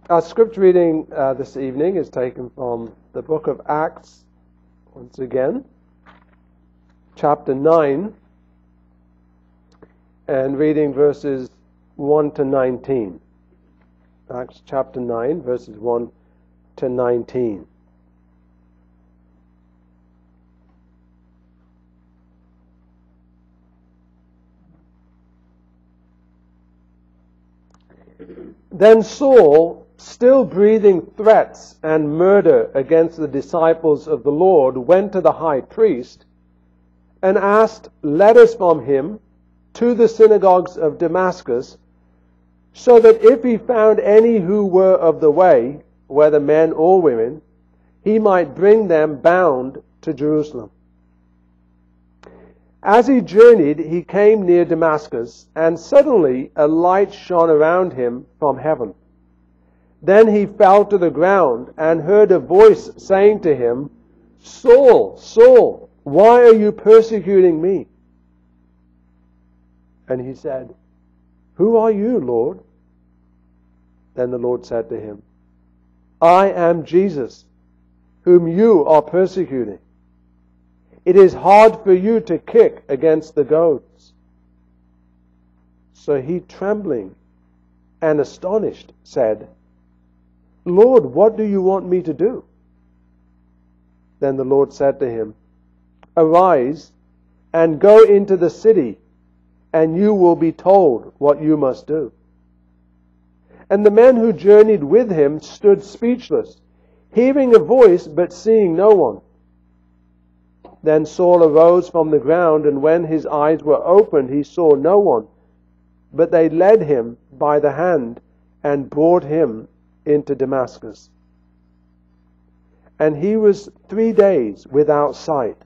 Our script reading this evening is taken from the book of Acts, once again, chapter 9, and reading verses 1 to 19. Acts chapter 9, verses 1 to 19. Then Saul, still breathing threats and murder against the disciples of the Lord, went to the high priest and asked letters from him to the synagogues of Damascus, so that if he found any who were of the way, whether men or women, he might bring them bound to Jerusalem. As he journeyed, he came near Damascus, and suddenly a light shone around him from heaven. Then he fell to the ground and heard a voice saying to him, "Saul, Saul, why are you persecuting me?" And he said, "Who are you, Lord?" Then the Lord said to him, "I am Jesus, whom you are persecuting. It is hard for you to kick against the goads." So he, trembling and astonished, said, "Lord, what do you want me to do?" Then the Lord said to him, "Arise and go into the city, and you will be told what you must do." And the men who journeyed with him stood speechless, hearing a voice but seeing no one. Then Saul arose from the ground, and when his eyes were opened, he saw no one. But they led him by the hand and brought him into Damascus. And he was 3 days without sight,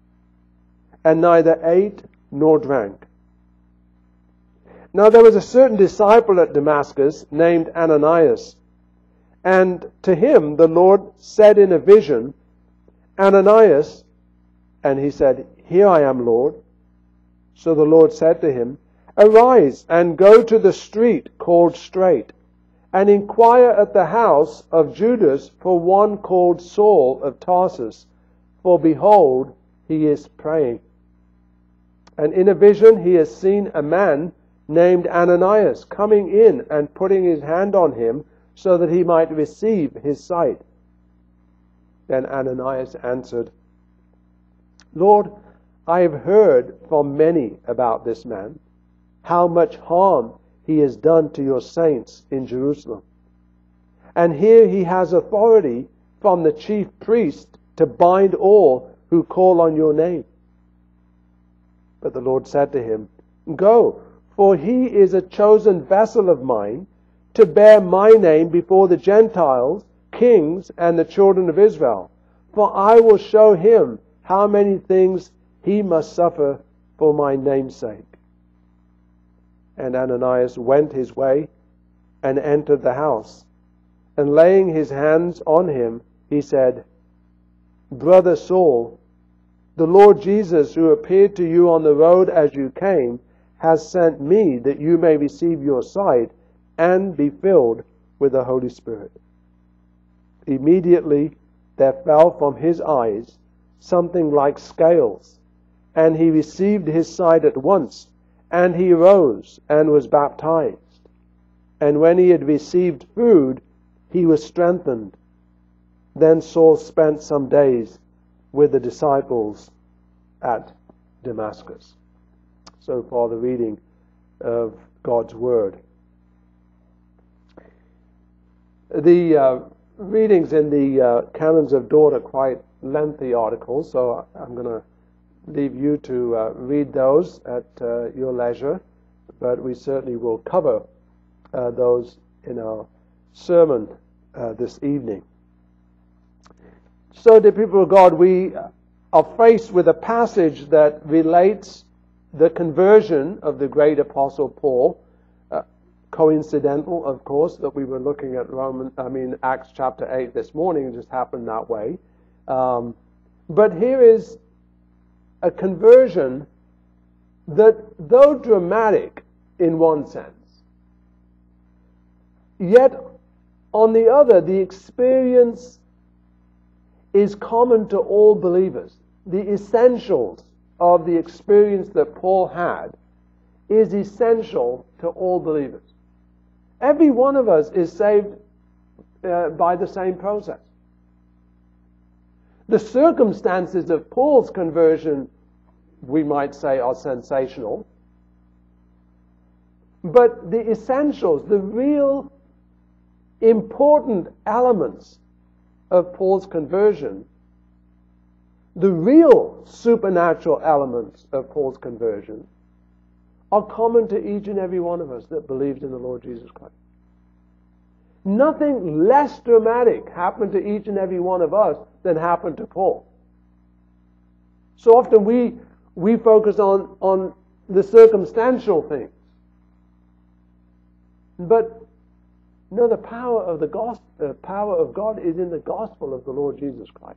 and neither ate nor drank. Now there was a certain disciple at Damascus named Ananias, and to him the Lord said in a vision, "Ananias," and he said, "Here I am, Lord." So the Lord said to him, "Arise and go to the street called Straight, and inquire at the house of Judas for one called Saul of Tarsus, for behold, he is praying. And in a vision he has seen a man named Ananias coming in and putting his hand on him so that he might receive his sight." Then Ananias answered, "Lord, I have heard from many about this man, how much harm he has done to your saints in Jerusalem. And here he has authority from the chief priest to bind all who call on your name." But the Lord said to him, "Go, for he is a chosen vessel of mine to bear my name before the Gentiles, kings, and the children of Israel. For I will show him how many things he must suffer for my name's sake." And Ananias went his way and entered the house. And laying his hands on him, he said, "Brother Saul, the Lord Jesus, who appeared to you on the road as you came, has sent me that you may receive your sight and be filled with the Holy Spirit." Immediately there fell from his eyes something like scales, and he received his sight at once, and he rose and was baptized. And when he had received food, he was strengthened. Then Saul spent some days with the disciples at Damascus. So far the reading of God's Word. The readings in the Canons of Dort are quite lengthy articles, so I'm going to leave you to read those at your leisure, but we certainly will cover those in our sermon this evening. So, dear people of God, we are faced with a passage that relates the conversion of the great Apostle Paul. Coincidental, of course, that we were looking at Acts chapter 8 this morning. It just happened that way. But here is a conversion that, though dramatic in one sense, yet On the other, the experience is common to all believers. The essentials of the experience that Paul had is essential to all believers. Every one of us is saved by the same process. The circumstances of Paul's conversion, we might say, are sensational. But the essentials, the real important elements of Paul's conversion, the real supernatural elements of Paul's conversion, are common to each and every one of us that believes in the Lord Jesus Christ. Nothing less dramatic happened to each and every one of us than happened to Paul. So often we focus on the circumstantial things. But no, the power of the power of God is in the gospel of the Lord Jesus Christ.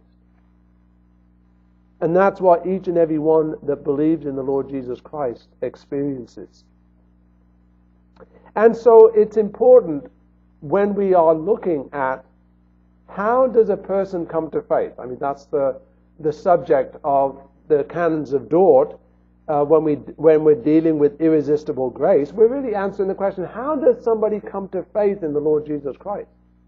And that's what each and every one that believes in the Lord Jesus Christ experiences. And so it's important when we are looking at how does a person come to faith. I mean, that's the subject of the canons of Dort. When we're dealing with irresistible grace, we're really answering the question, how does somebody come to faith in the Lord Jesus Christ?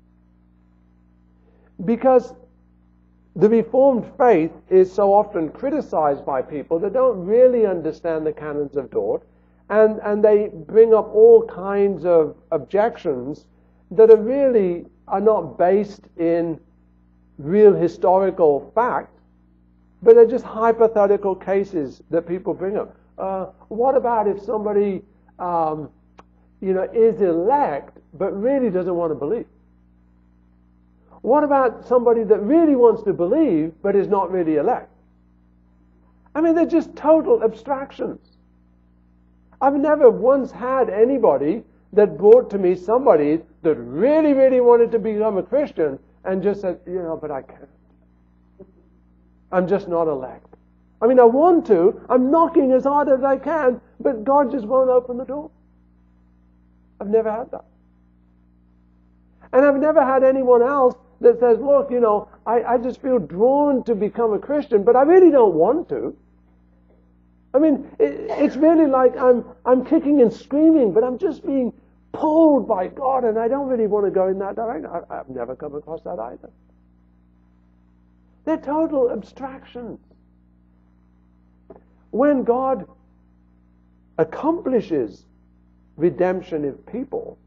Because the Reformed faith is so often criticized by people that don't really understand the canons of Dort, and they bring up all kinds of objections that are not based in real historical fact, but they're just hypothetical cases that people bring up. What about if somebody, is elect but really doesn't want to believe? What about somebody that really wants to believe but is not really elect? I mean, they're just total abstractions. I've never once had anybody that brought to me somebody that really, really wanted to become a Christian and just said, but I can't. I'm just not elect. I mean, I want to. I'm knocking as hard as I can, but God just won't open the door. I've never had that. And I've never had anyone else that says, look, I just feel drawn to become a Christian, but I really don't want to. I mean, it's really like I'm kicking and screaming, but I'm just being pulled by God, and I don't really want to go in that direction. I've never come across that either. They're total abstractions. When God accomplishes redemption in people,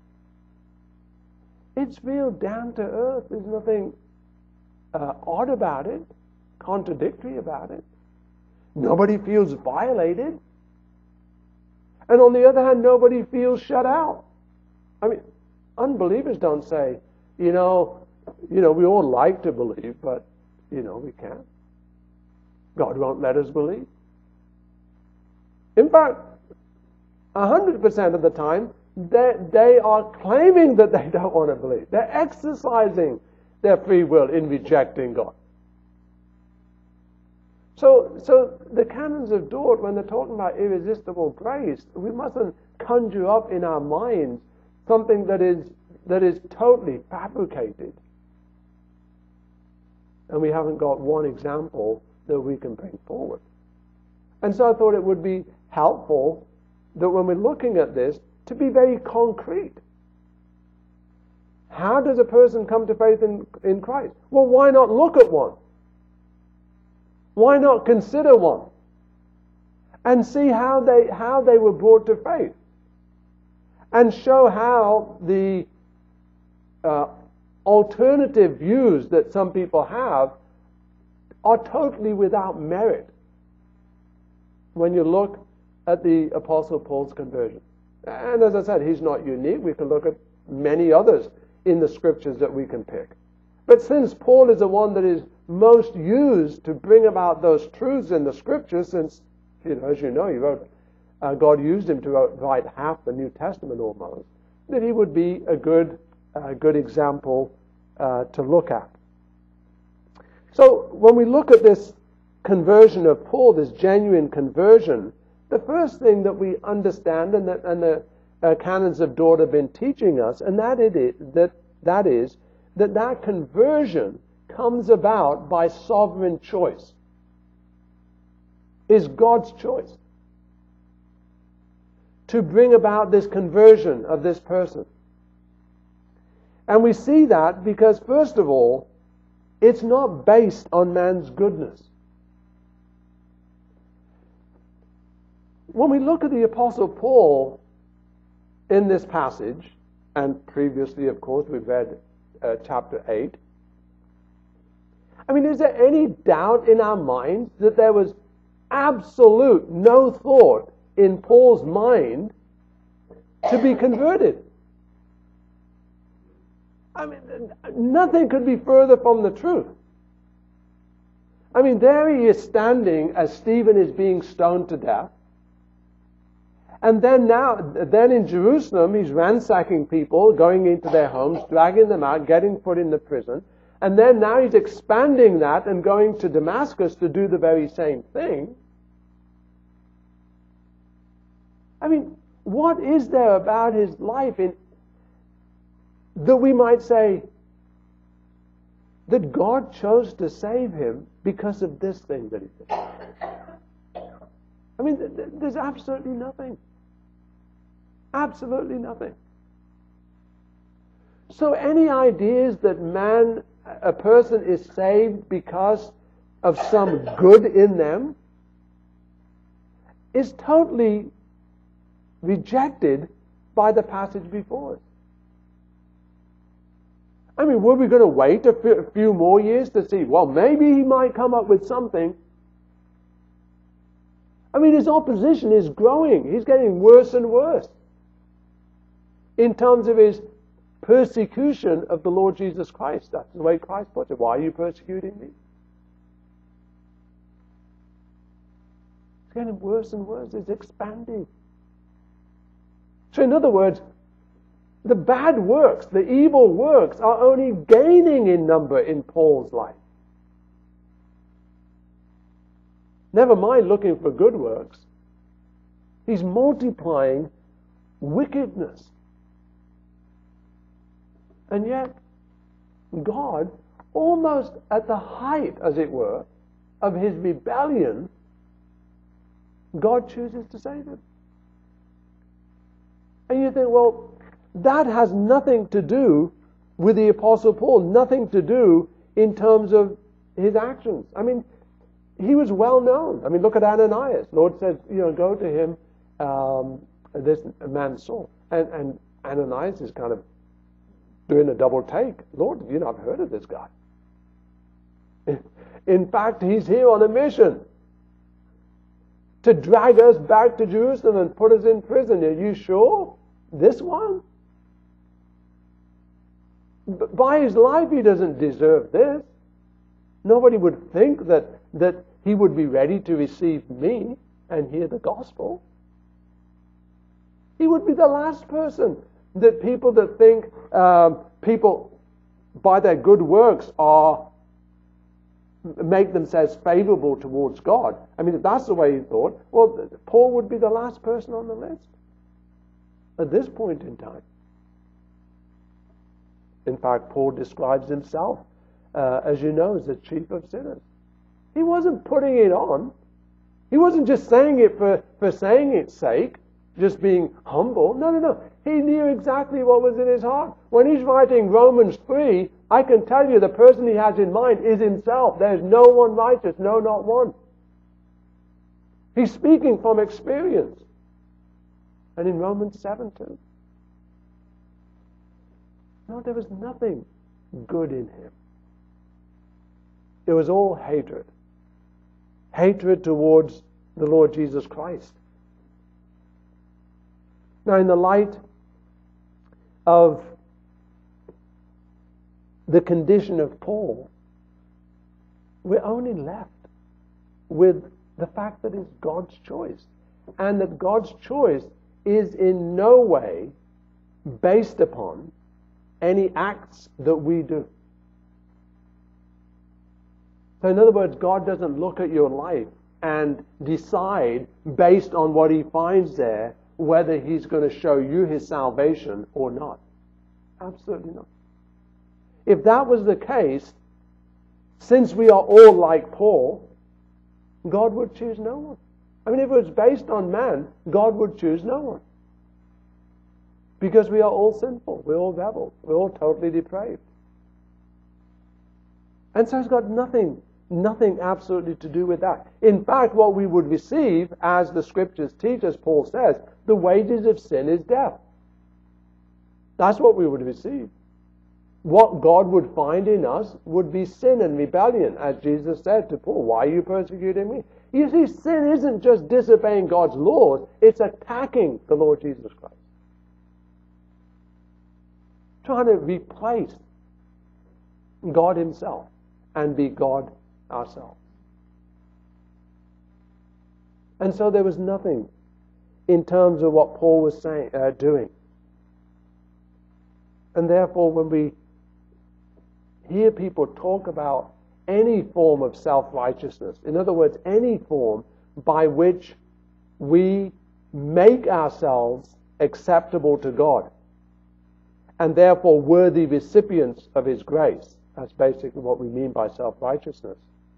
it's real down to earth. There's nothing odd about it, contradictory about it. Nobody feels violated. And on the other hand, nobody feels shut out. I mean, unbelievers don't say, we all like to believe, but we can't. God won't let us believe. In fact, 100% of the time, they are claiming that they don't want to believe. They're exercising their free will in rejecting God. So the canons of Dort, when they're talking about irresistible grace, we mustn't conjure up in our minds something that is totally fabricated. And we haven't got one example that we can bring forward. And so I thought it would be helpful that when we're looking at this, to be very concrete. How does a person come to faith in Christ? Well, why not look at one? Why not consider one? And see how they were brought to faith. And show how the alternative views that some people have are totally without merit when you look at the Apostle Paul's conversion. And as I said, he's not unique. We can look at many others in the Scriptures that we can pick. But since Paul is the one that is most used to bring about those truths in the Scriptures, since, as you know, he wrote, God used him to write half the New Testament almost, that he would be a good example to look at. So when we look at this conversion of Paul, this genuine conversion, the first thing that we understand and the canons of Dort have been teaching us, and that That is, that conversion comes about by sovereign choice. Is God's choice to bring about this conversion of this person. And we see that because, first of all, it's not based on man's goodness. When we look at the Apostle Paul in this passage, and previously, of course, we've read chapter 8, I mean, is there any doubt in our minds that there was absolute no thought in Paul's mind to be converted? I mean, nothing could be further from the truth. I mean, there he is standing as Stephen is being stoned to death. And then in Jerusalem, he's ransacking people, going into their homes, dragging them out, getting put in the prison. And then now he's expanding that and going to Damascus to do the very same thing. I mean, what is there about his life that we might say that God chose to save him because of this thing that he did? I mean, there's absolutely nothing. Absolutely nothing. So any ideas that a person is saved because of some good in them is totally rejected by the passage before us. I mean, were we going to wait a few more years to see, well, maybe he might come up with something? I mean, his opposition is growing. He's getting worse and worse in terms of his persecution of the Lord Jesus Christ. That's the way Christ puts it. Why are you persecuting me? It's getting worse and worse. It's expanding. So in other words, the bad works, the evil works, are only gaining in number in Paul's life. Never mind looking for good works. He's multiplying wickedness. And yet, God, almost at the height, as it were, of his rebellion, God chooses to save him. And you think, well, that has nothing to do with the Apostle Paul, nothing to do in terms of his actions. I mean, he was well known. I mean, look at Ananias. Lord says, go to him, this man Saul. And Ananias is kind of doing a double take. Lord, I've heard of this guy. In fact, he's here on a mission to drag us back to Jerusalem and put us in prison. Are you sure? This one? But by his life, he doesn't deserve this. Nobody would think that he would be ready to receive me and hear the gospel. He would be the last person that people that think people by their good works make themselves favorable towards God. I mean, if that's the way he thought, well, Paul would be the last person on the list at this point in time. In fact, Paul describes himself, as you know, as the chief of sinners. He wasn't putting it on. He wasn't just saying it for saying its sake, just being humble. No. He knew exactly what was in his heart. When he's writing Romans 3, I can tell you the person he has in mind is himself. There's no one righteous, no, not one. He's speaking from experience. And in Romans 7 too. No, there was nothing good in him. It was all hatred. Hatred towards the Lord Jesus Christ. Now, in the light of the condition of Paul, we're only left with the fact that it's God's choice. And that God's choice is in no way based upon any acts that we do. So in other words, God doesn't look at your life and decide based on what he finds there whether he's going to show you his salvation or not. Absolutely not. if that was the case, since we are all like Paul, God would choose no one. I mean, if it was based on man, God would choose no one. Because we are all sinful. We're all rebels. We're all totally depraved. And so it's got nothing absolutely to do with that. In fact, what we would receive, as the Scriptures teach, as Paul says, the wages of sin is death. That's what we would receive. What God would find in us would be sin and rebellion, as Jesus said to Paul, "Why are you persecuting me?" You see, sin isn't just disobeying God's laws, it's attacking the Lord Jesus Christ. Trying to replace God Himself and be God ourselves. And so there was nothing in terms of what Paul was doing. And therefore, when we hear people talk about any form of self-righteousness, in other words, any form by which we make ourselves acceptable to God and therefore worthy recipients of His grace, that's basically what we mean by self-righteousness,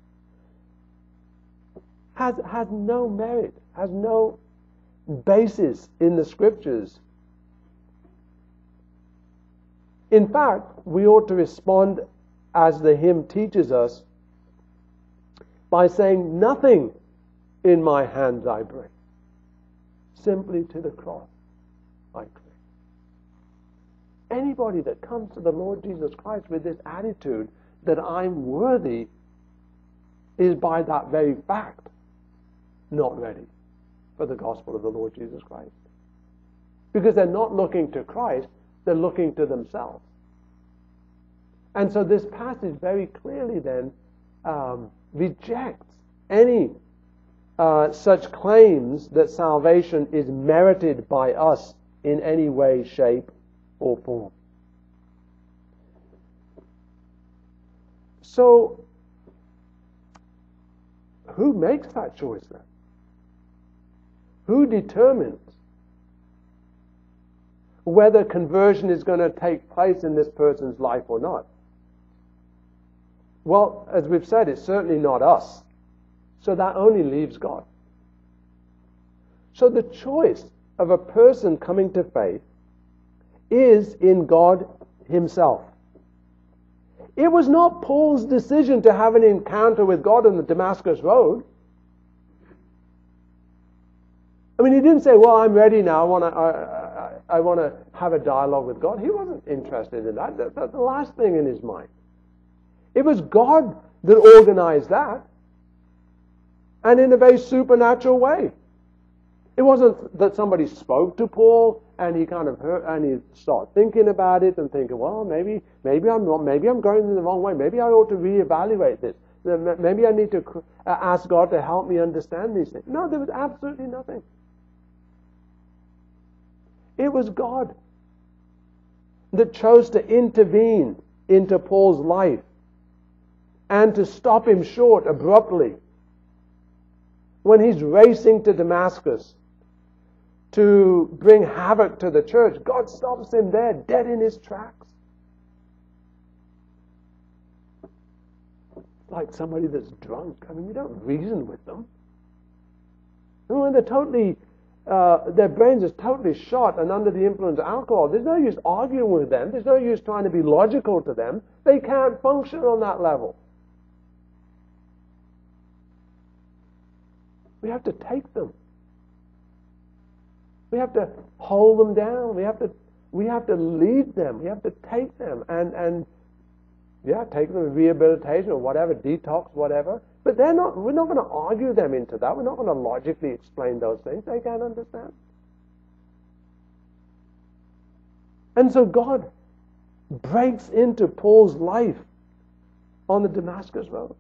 has no merit, has no basis in the Scriptures. In fact, we ought to respond as the hymn teaches us by saying, "Nothing in my hands I bring, simply to the cross I cling." Anybody that comes to the Lord Jesus Christ with this attitude that I'm worthy is by that very fact not ready for the gospel of the Lord Jesus Christ. Because they're not looking to Christ, they're looking to themselves. And so this passage very clearly then rejects any such claims that salvation is merited by us in any way, shape, or form. So, who makes that choice then? Who determines whether conversion is going to take place in this person's life or not? Well, as we've said, it's certainly not us. So that only leaves God. So the choice of a person coming to faith is in God Himself. It was not Paul's decision to have an encounter with God on the Damascus Road. I mean, he didn't say, "Well, I'm ready now. I want to have a dialogue with God." He wasn't interested in that. That's the last thing in his mind. It was God that organized that, and in a very supernatural way. It wasn't that somebody spoke to Paul and he kind of heard and he started thinking about it and thinking, "Well, maybe I'm wrong. Maybe I'm going in the wrong way. Maybe I ought to reevaluate this. Maybe I need to ask God to help me understand these things." No, there was absolutely nothing. It was God that chose to intervene into Paul's life and to stop him short abruptly when he's racing to Damascus to bring havoc to the church. God stops him there, dead in his tracks. Like somebody that's drunk. I mean, you don't reason with them. And when they're totally, their brains are totally shot and under the influence of alcohol, there's no use arguing with them. There's no use trying to be logical to them. They can't function on that level. We have to take them. We have to hold them down. We have to lead them. We have to take them and take them to rehabilitation or whatever, detox, whatever. But we're not going to argue them into that. We're not going to logically explain those things. They can't understand. And so God breaks into Paul's life on the Damascus Road.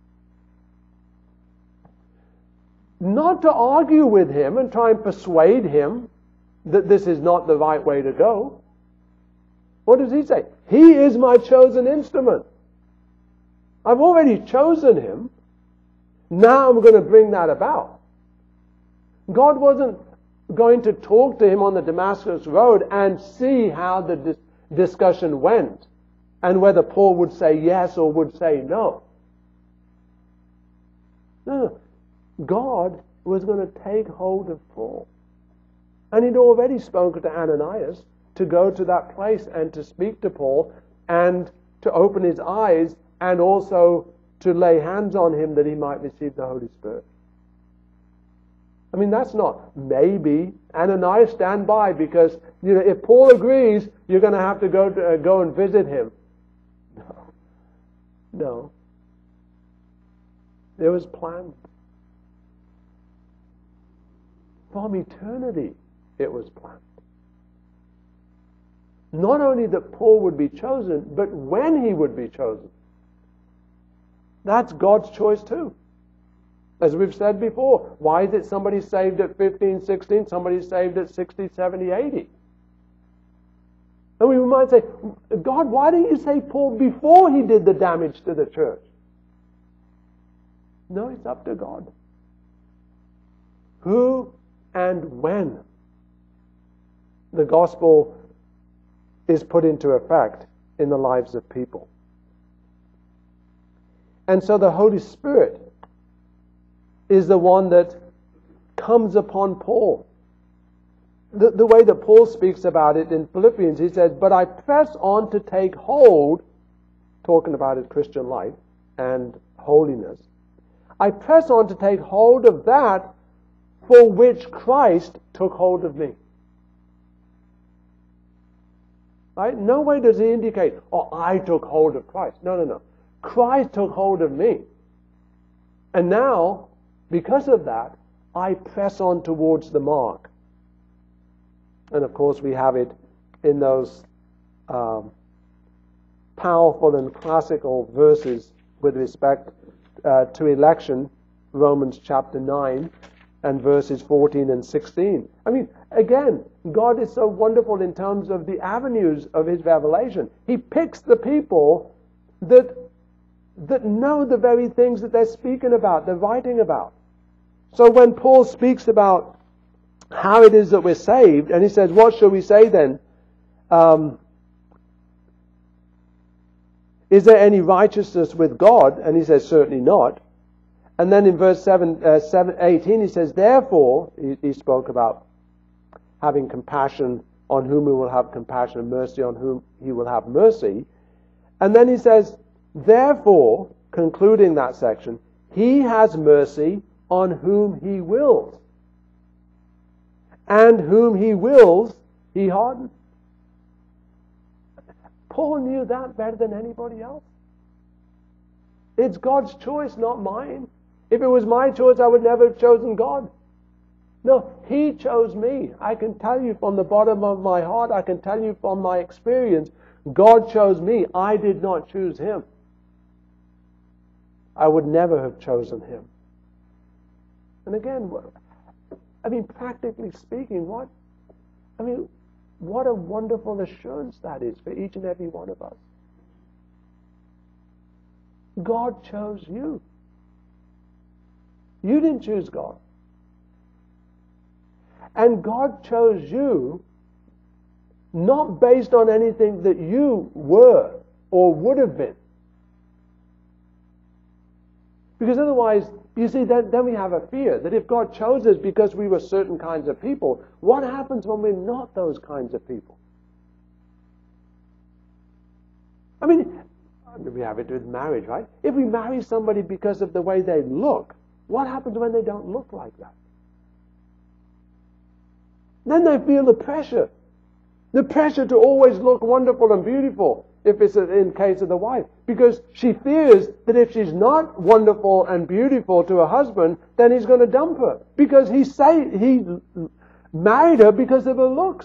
Not to argue with him and try and persuade him that this is not the right way to go. What does he say? He is my chosen instrument. I've already chosen him. Now I'm going to bring that about. God wasn't going to talk to him on the Damascus Road and see how the discussion went and whether Paul would say yes or would say no. No. God was going to take hold of Paul. And he'd already spoken to Ananias to go to that place and to speak to Paul and to open his eyes and also to lay hands on him that he might receive the Holy Spirit. I mean, that's not maybe. Ananias, stand by, because if Paul agrees, you're going to have to go and visit him. No. It was planned. From eternity, it was planned. Not only that Paul would be chosen, but when he would be chosen. That's God's choice too. As we've said before, why is it somebody saved at 15, 16, somebody saved at 60, 70, 80? And we might say, God, why didn't you save Paul before he did the damage to the church? No, it's up to God. Who and when the gospel is put into effect in the lives of people. And so the Holy Spirit is the one that comes upon Paul. The way that Paul speaks about it in Philippians, he says, but I press on to take hold, talking about his Christian life and holiness. I press on to take hold of that for which Christ took hold of me. Right? No way does he indicate, I took hold of Christ. No. Christ took hold of me. And now, because of that, I press on towards the mark. And of course we have it in those powerful and classical verses with respect to election, Romans chapter 9 and verses 14 and 16. I mean, again, God is so wonderful in terms of the avenues of his revelation. He picks the people that know the very things that they're speaking about, they're writing about. So when Paul speaks about how it is that we're saved, and he says, what shall we say then? Is there any righteousness with God? And he says, certainly not. And then in verse 18 he says, therefore, he spoke about having compassion on whom he will have compassion, and mercy on whom he will have mercy. And then he says, therefore, concluding that section, he has mercy on whom he wills. And whom he wills, he hardens. Paul knew that better than anybody else. It's God's choice, not mine. If it was my choice, I would never have chosen God. No, he chose me. I can tell you from the bottom of my heart, I can tell you from my experience, God chose me. I did not choose him. I would never have chosen him. And again, practically speaking, what a wonderful assurance that is for each and every one of us. God chose you. You didn't choose God. And God chose you not based on anything that you were or would have been. Because otherwise, you see, then we have a fear that if God chose us because we were certain kinds of people, what happens when we're not those kinds of people? We have it with marriage, right? If we marry somebody because of the way they look, what happens when they don't look like that? Then they feel the pressure to always look wonderful and beautiful, if it's in case of the wife, because she fears that if she's not wonderful and beautiful to her husband, then he's going to dump her, because he married her because of her looks.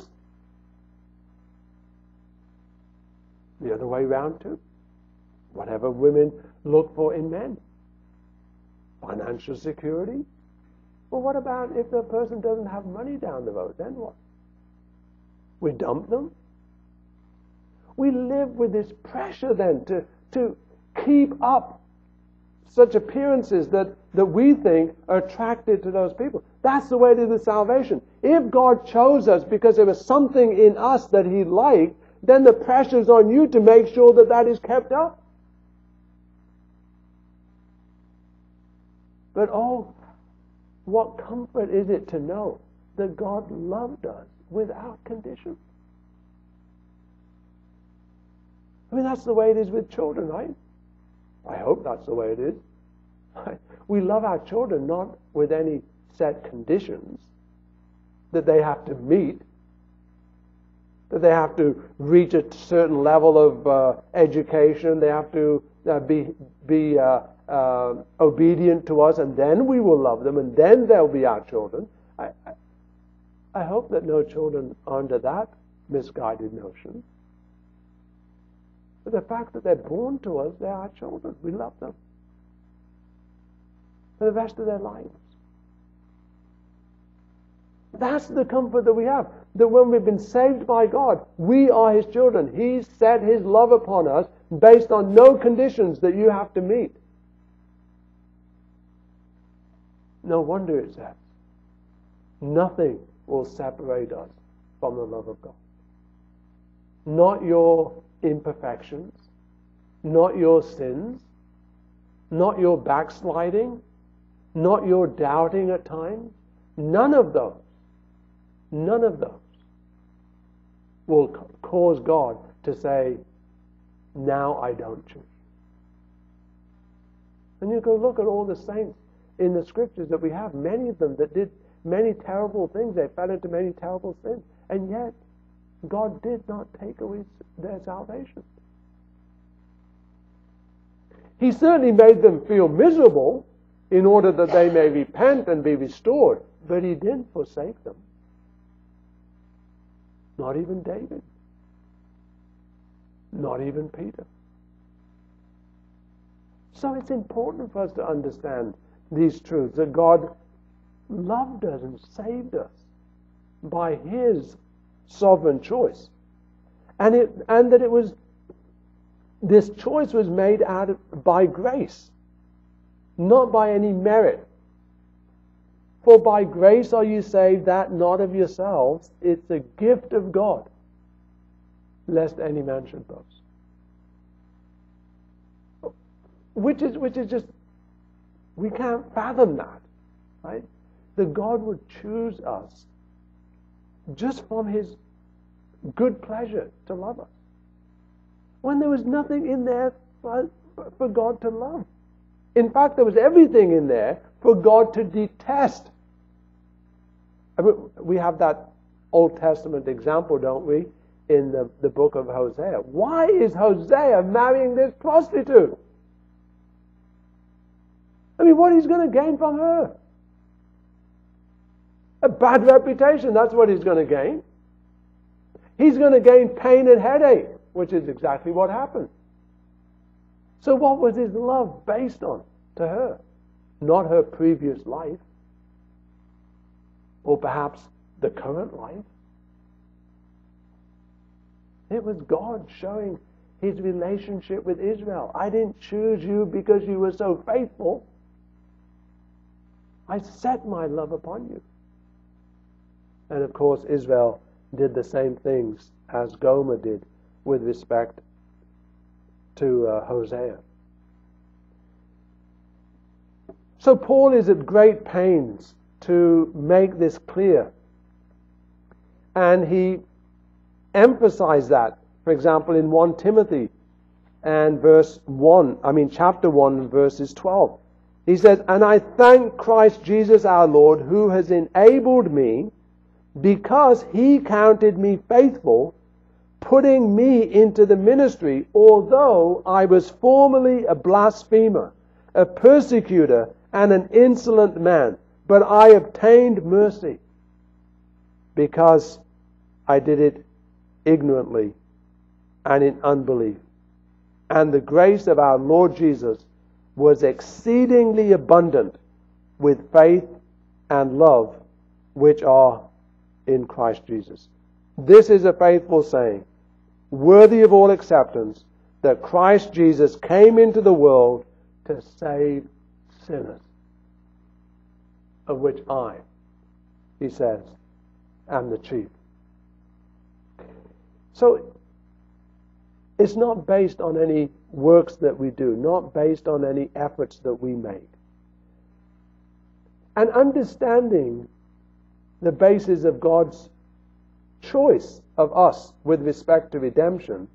The other way around too. Whatever women look for in men. Financial security. Well, what about if the person doesn't have money down the road? Then what? We dump them? We live with this pressure then to keep up such appearances that we think are attracted to those people. That's the way to the salvation. If God chose us because there was something in us that he liked, then the pressure's on you to make sure that that is kept up. But oh, what comfort is it to know that God loved us without condition. I mean, that's the way it is with children, right? I hope that's the way it is. We love our children not with any set conditions that they have to meet, that they have to reach a certain level of education, they have to be obedient to us, and then we will love them, and then they'll be our children. I hope that no children are under that misguided notion. But the fact that they're born to us, they're our children. We love them for the rest of their lives. That's the comfort that we have. That when we've been saved by God, we are His children. He's set His love upon us based on no conditions that you have to meet. No wonder it says, nothing will separate us from the love of God. Not your imperfections, not your sins, not your backsliding, not your doubting at times. None of those will cause God to say, now I don't choose. And you can look at all the saints in the scriptures that we have, many of them that did many terrible things. They fell into many terrible sins. And yet, God did not take away their salvation. He certainly made them feel miserable in order that they may repent and be restored. But He didn't forsake them. Not even David. Not even Peter. So it's important for us to understand these truths, that God loved us and saved us by His sovereign choice. And that it was, this choice was made by grace, not by any merit. For by grace are you saved, that not of yourselves, it's a gift of God, lest any man should boast. Which is just, we can't fathom that, right? That God would choose us just from His good pleasure to love us, when there was nothing in there for God to love. In fact, there was everything in there for God to detest. I mean, we have that Old Testament example, don't we, in the book of Hosea. Why is Hosea marrying this prostitute? I mean, what he's going to gain from her? A bad reputation, that's what he's going to gain. He's going to gain pain and headache, which is exactly what happened. So what was his love based on to her? Not her previous life, or perhaps the current life. It was God showing His relationship with Israel. I didn't choose you because you were so faithful. I set my love upon you. And of course, Israel did the same things as Gomer did with respect to Hosea. So Paul is at great pains to make this clear. And he emphasized that, for example, in 1 Timothy and chapter 1, verses 12. He says, and I thank Christ Jesus our Lord, who has enabled me, because He counted me faithful, putting me into the ministry, although I was formerly a blasphemer, a persecutor, and an insolent man. But I obtained mercy, because I did it ignorantly and in unbelief. And the grace of our Lord Jesus was exceedingly abundant with faith and love which are in Christ Jesus. This is a faithful saying, worthy of all acceptance, that Christ Jesus came into the world to save sinners, of which I, he says, am the chief. So It's not based on any works that we do, not based on any efforts that we make. And understanding the basis of God's choice of us with respect to redemption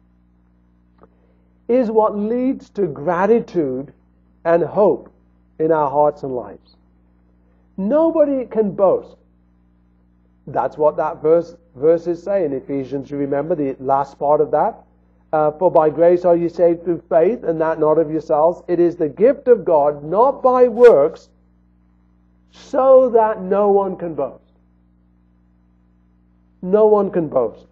is what leads to gratitude and hope in our hearts and lives. Nobody can boast. That's what that verse is saying. Ephesians, you remember the last part of that? For by grace are you saved through faith, and that not of yourselves. It is the gift of God, not by works, so that no one can boast. No one can boast.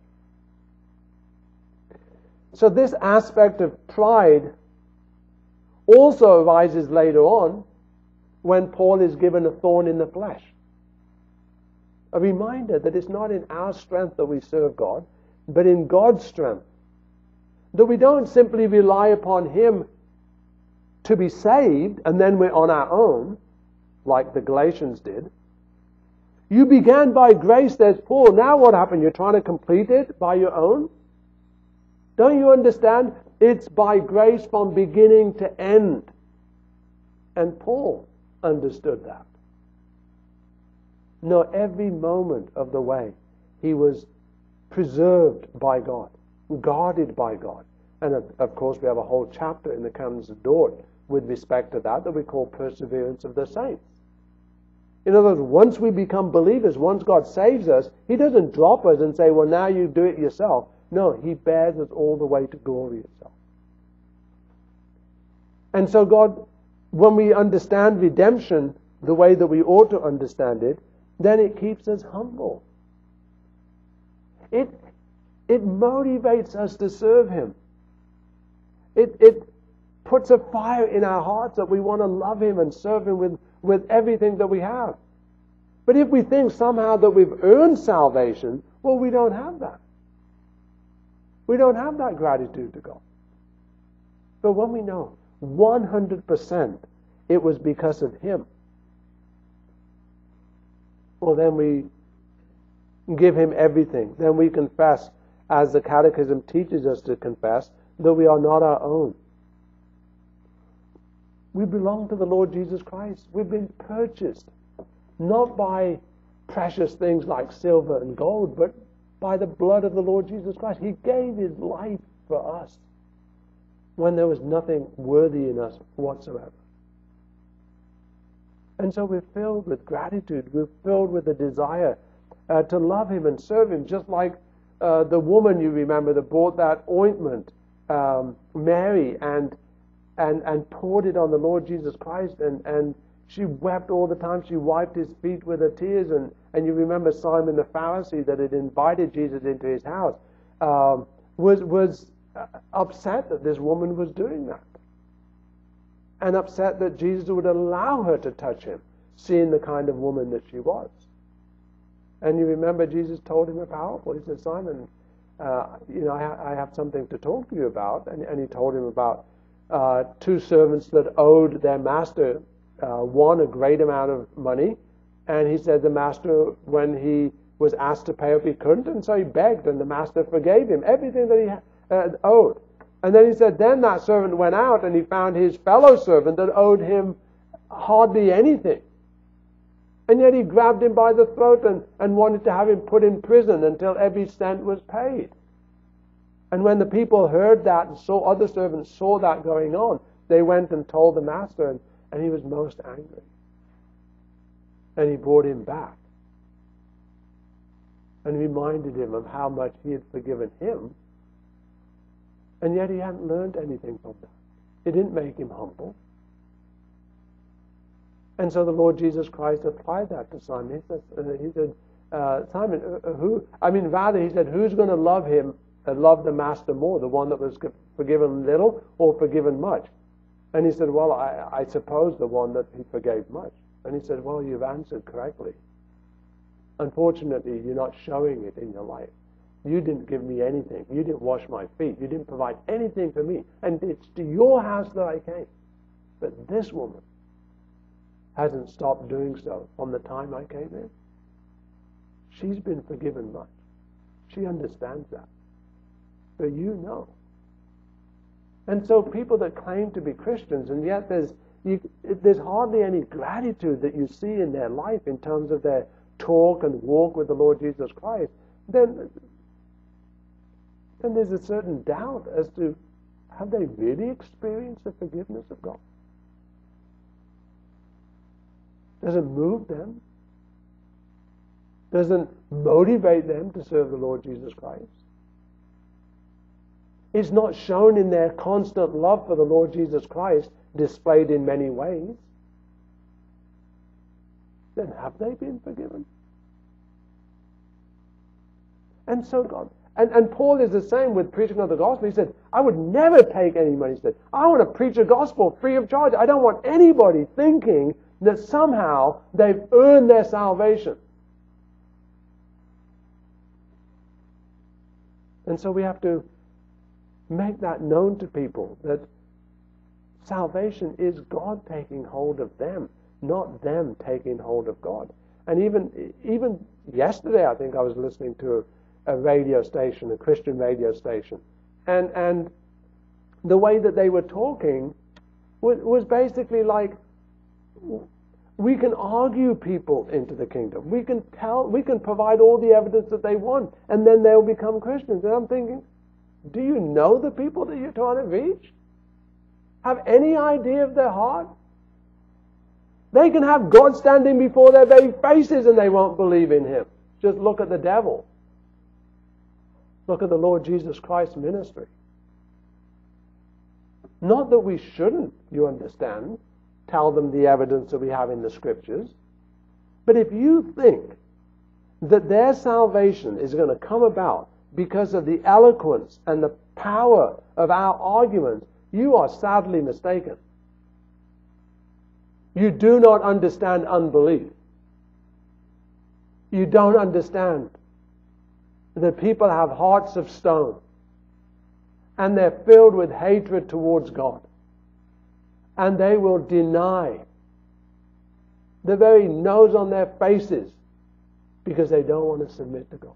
So this aspect of pride also arises later on when Paul is given a thorn in the flesh. A reminder that it's not in our strength that we serve God, but in God's strength. That we don't simply rely upon Him to be saved and then we're on our own, like the Galatians did. You began by grace, says Paul. Now what happened? You're trying to complete it by your own? Don't you understand? It's by grace from beginning to end. And Paul understood that. No, every moment of the way he was preserved by God, guarded by God. And of course we have a whole chapter in the Canons of Dort with respect to that we call perseverance of the saints. In other words, once we become believers, once God saves us, He doesn't drop us and say, well, now you do it yourself. No, He bears us all the way to glory itself. And so God, when we understand redemption the way that we ought to understand it, then it keeps us humble. It motivates us to serve Him. It puts a fire in our hearts that we want to love Him and serve Him with everything that we have. But if we think somehow that we've earned salvation, well, we don't have that. We don't have that gratitude to God. But when we know 100% it was because of Him, well, then we give Him everything. Then we confess, as the Catechism teaches us to confess, that we are not our own. We belong to the Lord Jesus Christ. We've been purchased, not by precious things like silver and gold, but by the blood of the Lord Jesus Christ. He gave His life for us when there was nothing worthy in us whatsoever. And so we're filled with gratitude. We're filled with a desire to love Him and serve Him, just like the woman, you remember, that bought that ointment, Mary, and poured it on the Lord Jesus Christ, and she wept all the time. She wiped His feet with her tears, and you remember Simon the Pharisee that had invited Jesus into his house was upset that this woman was doing that, and upset that Jesus would allow her to touch Him, seeing the kind of woman that she was. And you remember Jesus told him a parable. He said, Simon, I have something to talk to you about. And He told him about two servants that owed their master one a great amount of money. And he said the master, when he was asked to pay up, he couldn't. And so he begged, and the master forgave him everything that he owed. And then he said, then that servant went out and he found his fellow servant that owed him hardly anything. And yet he grabbed him by the throat and wanted to have him put in prison until every cent was paid. And when the people heard that and other servants saw that going on, they went and told the master, and he was most angry. And he brought him back and reminded him of how much he had forgiven him. And yet he hadn't learned anything from that. It didn't make him humble. And so the Lord Jesus Christ applied that to Simon. He said, Simon, he said, who's going to love him and love the master more, the one that was forgiven little or forgiven much? And he said, well, I suppose the one that he forgave much. And he said, well, you've answered correctly. Unfortunately, you're not showing it in your life. You didn't give me anything. You didn't wash my feet. You didn't provide anything for me. And it's to your house that I came. But this woman hasn't stopped doing so from the time I came in. She's been forgiven much. She understands that. But you know And so people that claim to be Christians, and yet there's hardly any gratitude that you see in their life in terms of their talk and walk with the Lord Jesus Christ, then there's a certain doubt as to, have they really experienced the forgiveness of God? Does it move them? Does it motivate them to serve the Lord Jesus Christ? It's not shown in their constant love for the Lord Jesus Christ, displayed in many ways. Then have they been forgiven? And so God, and Paul is the same with preaching of the gospel. He said, I would never take any money. He said, I want to preach a gospel free of charge. I don't want anybody thinking that somehow they've earned their salvation. And so we have to make that known to people, that salvation is God taking hold of them, not them taking hold of God. And even yesterday, I think I was listening to a radio station, a Christian radio station, and the way that they were talking was basically like, we can argue people into the kingdom. We can provide all the evidence that they want, and then they'll become Christians. And I'm thinking, do you know the people that you're trying to reach? Have any idea of their heart? They can have God standing before their very faces and they won't believe in Him. Just look at the devil. Look at the Lord Jesus Christ's ministry. Not that we shouldn't, you understand, tell them the evidence that we have in the Scriptures. But if you think that their salvation is going to come about because of the eloquence and the power of our arguments, you are sadly mistaken. You do not understand unbelief. You don't understand that people have hearts of stone and they're filled with hatred towards God. And they will deny the very nose on their faces because they don't want to submit to God.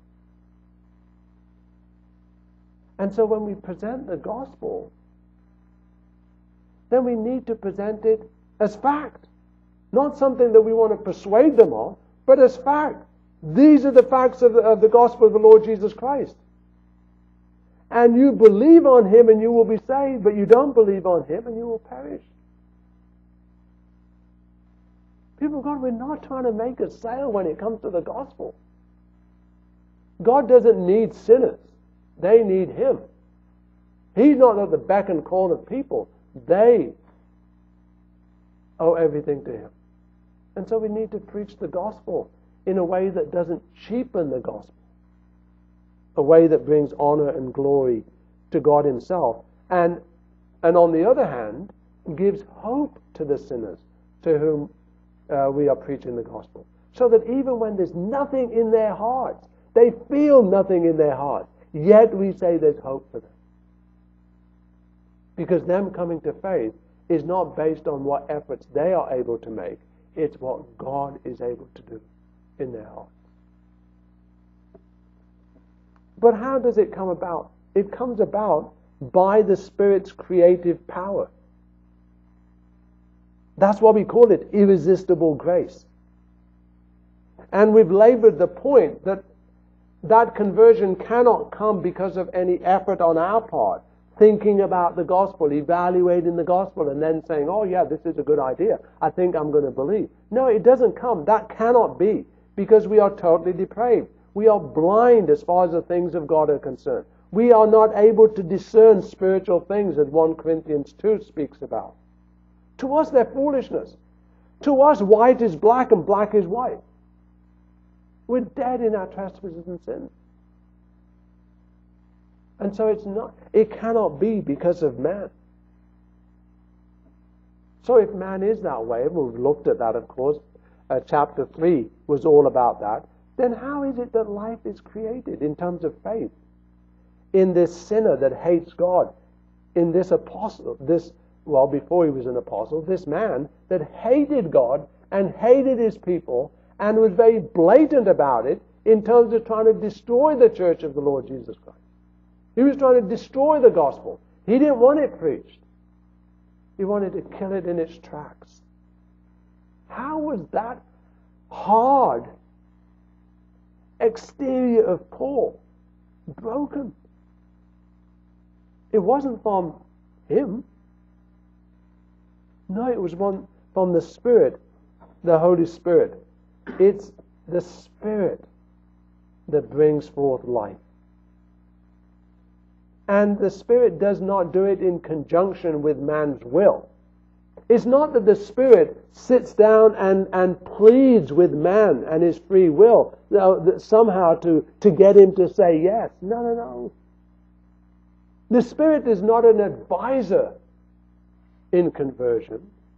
And so when we present the gospel, then we need to present it as fact. Not something that we want to persuade them of, but as fact. These are the facts of the gospel of the Lord Jesus Christ. And you believe on Him and you will be saved, but you don't believe on Him and you will perish. People of God, we're not trying to make a sale when it comes to the gospel. God doesn't need sinners. They need Him. He's not at the beck and call of people. They owe everything to Him. And so we need to preach the gospel in a way that doesn't cheapen the gospel. A way that brings honor and glory to God Himself. And on the other hand, gives hope to the sinners to whom we are preaching the gospel. So that even when there's nothing in their hearts, they feel nothing in their hearts, yet we say there's hope for them. Because them coming to faith is not based on what efforts they are able to make. It's what God is able to do in their hearts. But how does it come about? It comes about by the Spirit's creative power. That's why we call it irresistible grace. And we've labored the point that that conversion cannot come because of any effort on our part, thinking about the gospel, evaluating the gospel, and then saying, oh yeah, this is a good idea. I think I'm going to believe. No, it doesn't come. That cannot be, because we are totally depraved. We are blind as far as the things of God are concerned. We are not able to discern spiritual things, as 1 Corinthians 2 speaks about. To us, they're foolishness. To us, white is black and black is white. We're dead in our trespasses and sins. And so it cannot be because of man. So if man is that way, and we've looked at that, of course, chapter 3 was all about that, then how is it that life is created in terms of faith? In this sinner that hates God, in this apostle, before he was an apostle, this man that hated God and hated his people and was very blatant about it in terms of trying to destroy the church of the Lord Jesus Christ. He was trying to destroy the gospel. He didn't want it preached. He wanted to kill it in its tracks. How was that hard exterior of Paul broken? It wasn't from him. No, it was from the Spirit, the Holy Spirit. It's the Spirit that brings forth life. And the Spirit does not do it in conjunction with man's will. It's not that the Spirit sits down and pleads with man and his free will somehow to get him to say yes. No, no, no. The Spirit is not an advisor in conversion.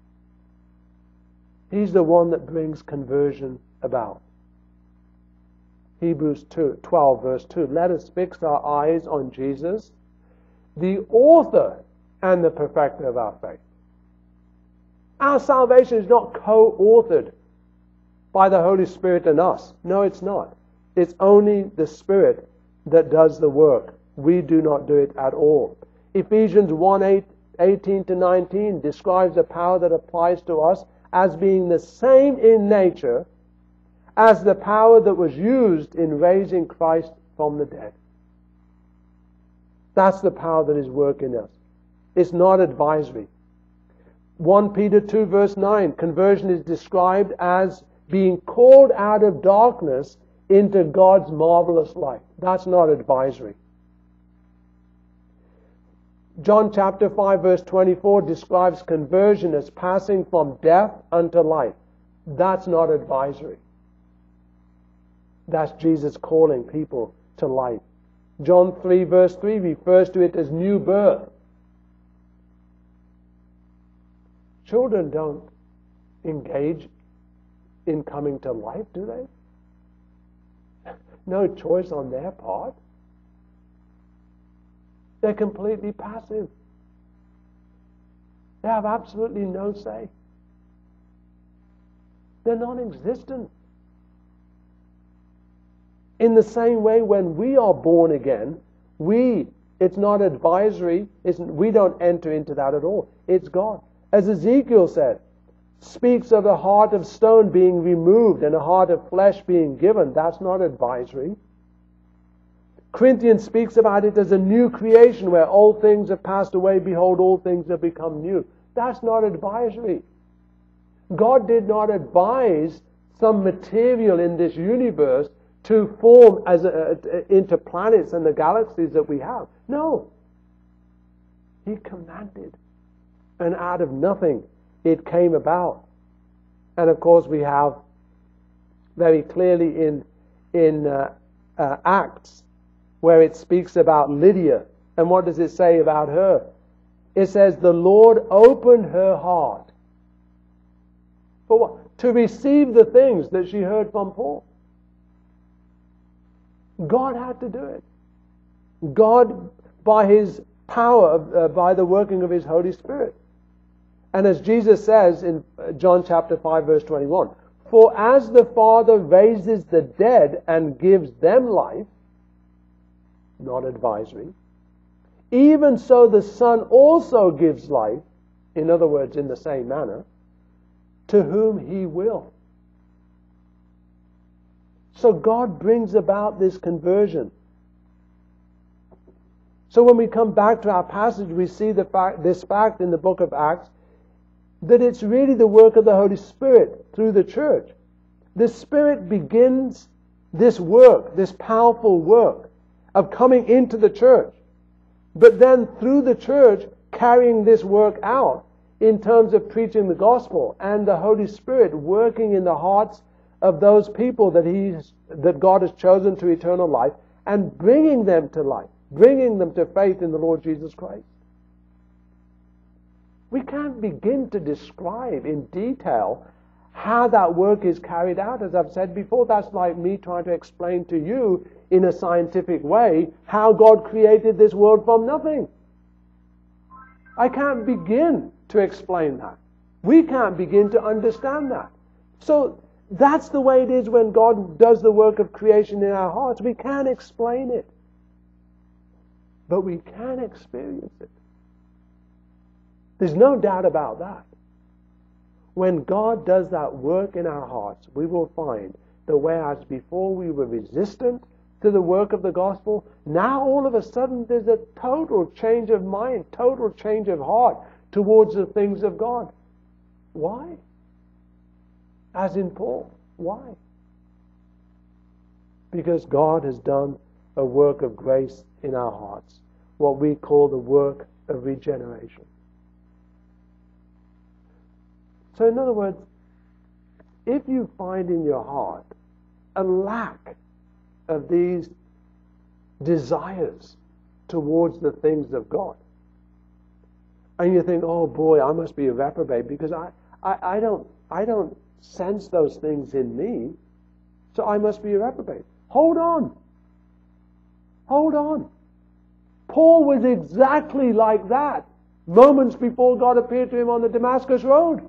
He's the one that brings conversion about. Hebrews 12 verse 2. Let us fix our eyes on Jesus, the author and the perfecter of our faith. Our salvation is not co-authored by the Holy Spirit and us. No, it's not. It's only the Spirit that does the work. We do not do it at all. Ephesians 1:18-19 describes the power that applies to us as being the same in nature as the power that was used in raising Christ from the dead. That's the power that is working us. It's not advisory. 1 Peter 2 verse 9, conversion is described as being called out of darkness into God's marvelous light. That's not advisory. John chapter 5 verse 24 describes conversion as passing from death unto life. That's not advisory. That's Jesus calling people to life. John 3 verse 3 refers to it as new birth. Children don't engage in coming to life, do they? No choice on their part. They're completely passive. They have absolutely no say. They're non-existent. In the same way, when we are born again, it's not advisory, we don't enter into that at all. It's God. As Ezekiel said, speaks of a heart of stone being removed and a heart of flesh being given. That's not advisory. Corinthians speaks about it as a new creation where old things have passed away, behold, all things have become new. That's not advisory. God did not advise some material in this universe to form into planets and the galaxies that we have. No. He commanded. And out of nothing it came about. And of course we have very clearly in Acts where it speaks about Lydia. And what does it say about her? It says the Lord opened her heart. For what? To receive the things that she heard from Paul. God had to do it. God, by His power, by the working of His Holy Spirit. And as Jesus says in John chapter 5 verse 21, for as the Father raises the dead and gives them life, not advisory, even so the Son also gives life, in other words, in the same manner, to whom He will. So God brings about this conversion. So when we come back to our passage, we see this fact in the book of Acts, that it's really the work of the Holy Spirit through the church. The Spirit begins this work, this powerful work of coming into the church. But then through the church, carrying this work out in terms of preaching the gospel and the Holy Spirit working in the hearts of those people that God has chosen to eternal life and bringing them to life, bringing them to faith in the Lord Jesus Christ. We can't begin to describe in detail how that work is carried out. As I've said before, that's like me trying to explain to you in a scientific way how God created this world from nothing. I can't begin to explain that. We can't begin to understand that. So that's the way it is when God does the work of creation in our hearts. We can't explain it. But we can experience it. There's no doubt about that. When God does that work in our hearts, we will find that whereas before we were resistant to the work of the gospel, now all of a sudden there's a total change of mind, total change of heart towards the things of God. Why? As in Paul. Why? Because God has done a work of grace in our hearts, what we call the work of regeneration. So in other words, if you find in your heart a lack of these desires towards the things of God, and you think, oh boy, I must be a reprobate because I don't sense those things in me, so I must be a reprobate. Hold on. Hold on. Paul was exactly like that moments before God appeared to him on the Damascus Road.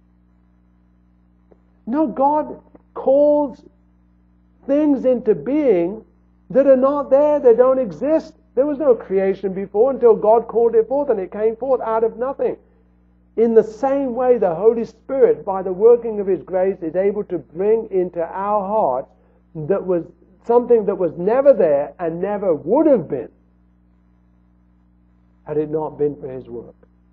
No, God calls things into being that are not there, they don't exist. There was no creation before until God called it forth, and it came forth out of nothing. In the same way, the Holy Spirit, by the working of His grace, is able to bring into our hearts that was something that was never there and never would have been had it not been for His work.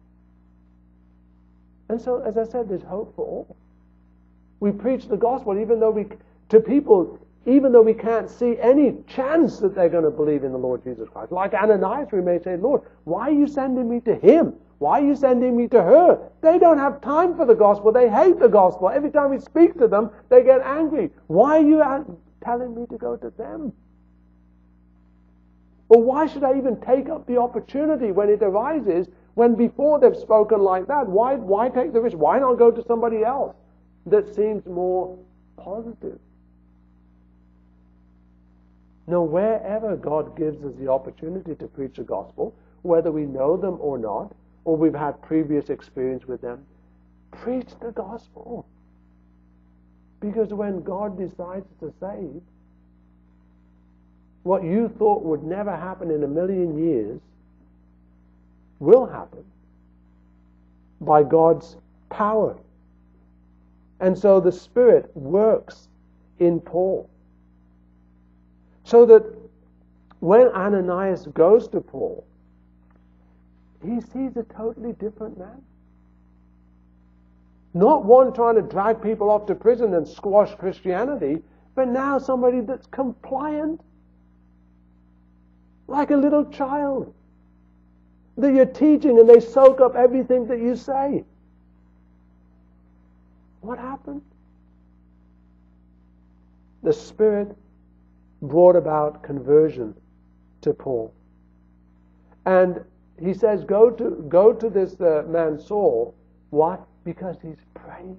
And so, as I said, there's hope for all. We preach the gospel even though we can't see any chance that they're going to believe in the Lord Jesus Christ. Like Ananias, we may say, Lord, why are you sending me to him? Why are you sending me to her? They don't have time for the gospel. They hate the gospel. Every time we speak to them, they get angry. Why are you telling me to go to them? Or why should I even take up the opportunity when it arises, when before they've spoken like that? Why take the risk? Why not go to somebody else that seems more positive? No, wherever God gives us the opportunity to preach the gospel, whether we know them or not, or we've had previous experience with them, preach the gospel. Because when God decides to save, what you thought would never happen in a million years will happen by God's power. And so the Spirit works in Paul. So that when Ananias goes to Paul, he sees a totally different man. Not one trying to drag people off to prison and squash Christianity, but now somebody that's compliant, like a little child, that you're teaching and they soak up everything that you say. What happened? The Spirit brought about conversion to Paul. And he says, go to this man Saul. Why? Because he's praying.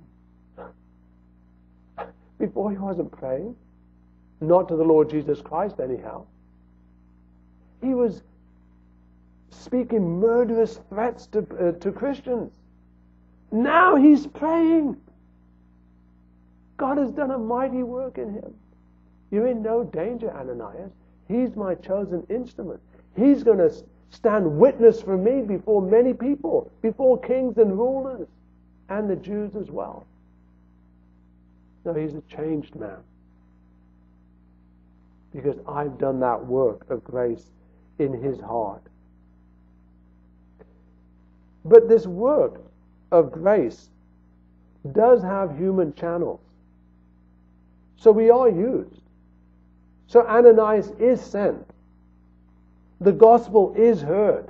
Before he wasn't praying. Not to the Lord Jesus Christ anyhow. He was speaking murderous threats to Christians. Now he's praying. God has done a mighty work in him. You're in no danger, Ananias. He's my chosen instrument. He's going to stand witness for me before many people, before kings and rulers, and the Jews as well. No, he's a changed man. Because I've done that work of grace in his heart. But this work of grace does have human channels. So we are used. So Ananias is sent. The gospel is heard.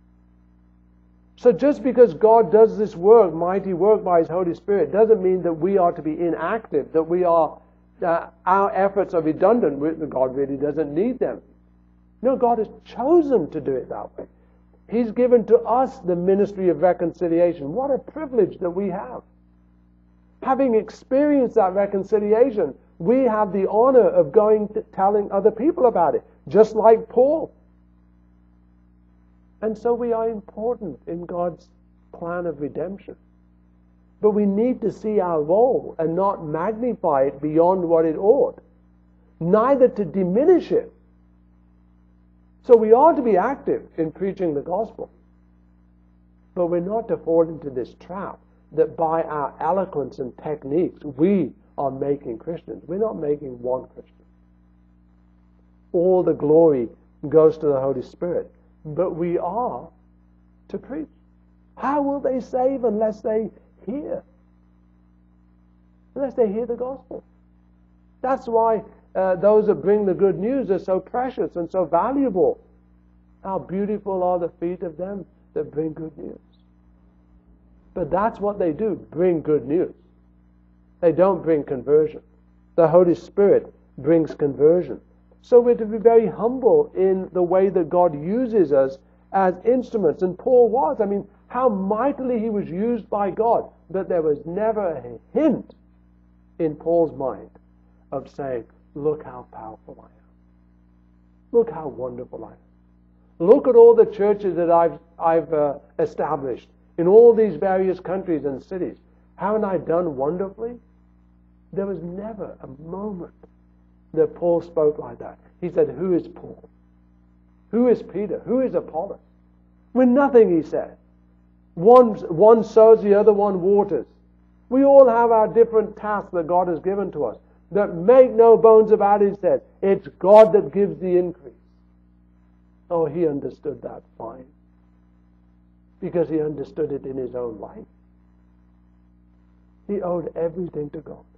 So just because God does this work, mighty work by His Holy Spirit, doesn't mean that we are to be inactive, that we are, our efforts are redundant. God really doesn't need them. No, God has chosen to do it that way. He's given to us the ministry of reconciliation. What a privilege that we have. Having experienced that reconciliation, we have the honor of going to telling other people about it, just like Paul. And so we are important in God's plan of redemption. But we need to see our role and not magnify it beyond what it ought, neither to diminish it. So we are to be active in preaching the gospel. But we're not to fall into this trap that by our eloquence and techniques we are making Christians. We're not making one Christian. All the glory goes to the Holy Spirit. But we are to preach. How will they save unless they hear? Unless they hear the gospel. That's why those that bring the good news are so precious and so valuable. How beautiful are the feet of them that bring good news. But that's what they do, bring good news. They don't bring conversion. The Holy Spirit brings conversion. So we're to be very humble in the way that God uses us as instruments. And Paul was. I mean, how mightily he was used by God. But there was never a hint in Paul's mind of saying, look how powerful I am. Look how wonderful I am. Look at all the churches that I've established in all these various countries and cities. Haven't I done wonderfully? There was never a moment that Paul spoke like that. He said, who is Paul? Who is Peter? Who is Apollos? With nothing, he said. One sows, the other one waters. We all have our different tasks that God has given to us. But make no bones about it, he said. It's God that gives the increase. Oh, he understood that fine. Because he understood it in his own life. He owed everything to God.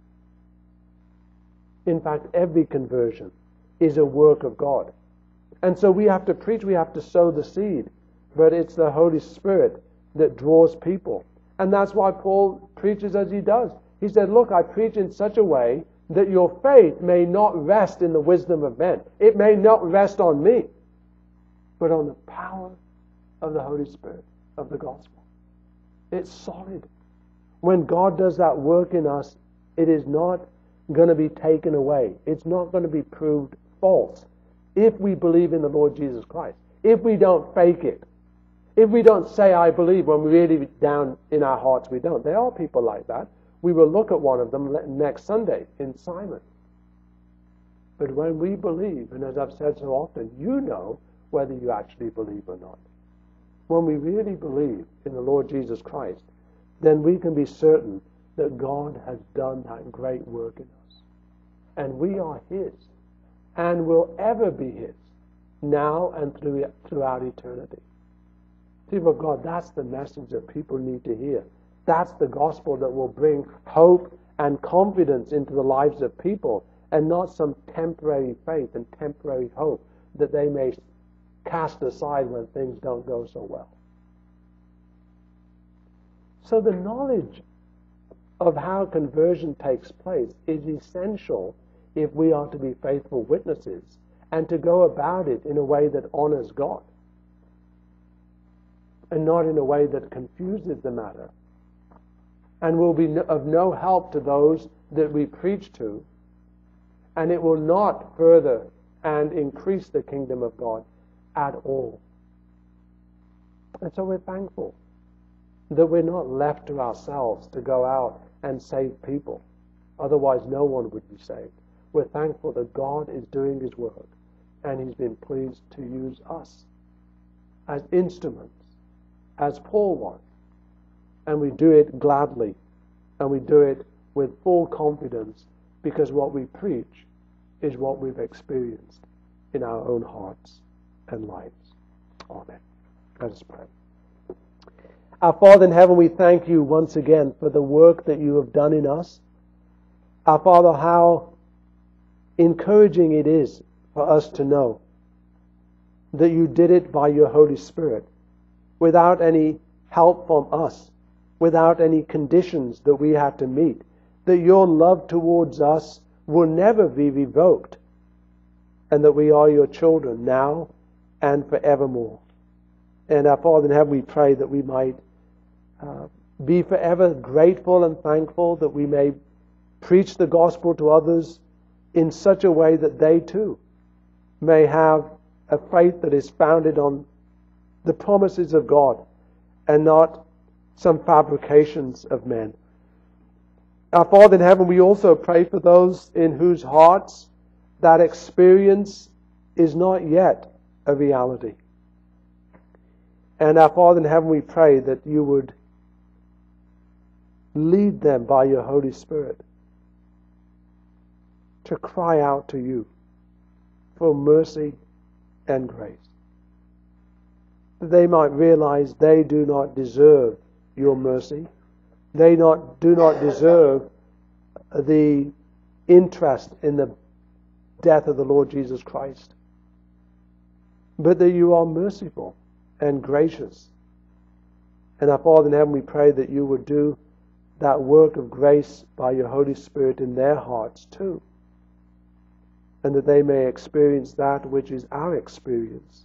In fact, every conversion is a work of God. And so we have to preach, we have to sow the seed. But it's the Holy Spirit that draws people. And that's why Paul preaches as he does. He said, look, I preach in such a way that your faith may not rest in the wisdom of men. It may not rest on me, but on the power of the Holy Spirit, of the gospel. It's solid. When God does that work in us, it is not going to be taken away. It's not going to be proved false if we believe in the Lord Jesus Christ. If we don't fake it. If we don't say, I believe, when we really down in our hearts we don't. There are people like that. We will look at one of them next Sunday in Simon. But when we believe, and as I've said so often, you know whether you actually believe or not. When we really believe in the Lord Jesus Christ, then we can be certain that God has done that great work in us. And we are His, and will ever be His, now and throughout eternity. People of God, that's the message that people need to hear. That's the gospel that will bring hope and confidence into the lives of people, and not some temporary faith and temporary hope that they may cast aside when things don't go so well. So the knowledge of how conversion takes place is essential if we are to be faithful witnesses and to go about it in a way that honors God and not in a way that confuses the matter and will be of no help to those that we preach to, and it will not further and increase the kingdom of God at all. And so we're thankful that we're not left to ourselves to go out and save people. Otherwise, no one would be saved. We're thankful that God is doing His work, and He's been pleased to use us as instruments, as Paul was. And we do it gladly, and we do it with full confidence, because what we preach is what we've experienced in our own hearts and lives. Amen. Let us pray. Our Father in heaven, we thank you once again for the work that you have done in us. Our Father, how encouraging it is for us to know that you did it by your Holy Spirit, without any help from us, without any conditions that we had to meet, that your love towards us will never be revoked, and that we are your children now and forevermore. And our Father in heaven, we pray that we might be forever grateful and thankful, that we may preach the gospel to others in such a way that they too may have a faith that is founded on the promises of God and not some fabrications of men. Our Father in heaven, we also pray for those in whose hearts that experience is not yet a reality. And our Father in heaven, we pray that you would lead them by your Holy Spirit to cry out to you for mercy and grace. That they might realize they do not deserve your mercy. They do not deserve the interest in the death of the Lord Jesus Christ. But that you are merciful and gracious. And our Father in heaven, we pray that you would do that work of grace by your Holy Spirit in their hearts too. And that they may experience that which is our experience.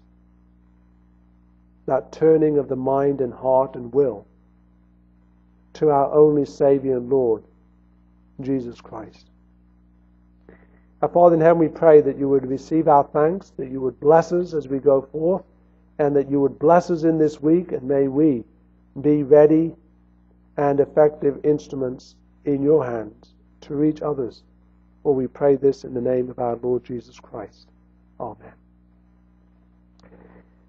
That turning of the mind and heart and will to our only Savior and Lord, Jesus Christ. Our Father in heaven, we pray that you would receive our thanks, that you would bless us as we go forth, and that you would bless us in this week, and may we be ready and effective instruments in your hands to reach others. For we pray this in the name of our Lord Jesus Christ. Amen.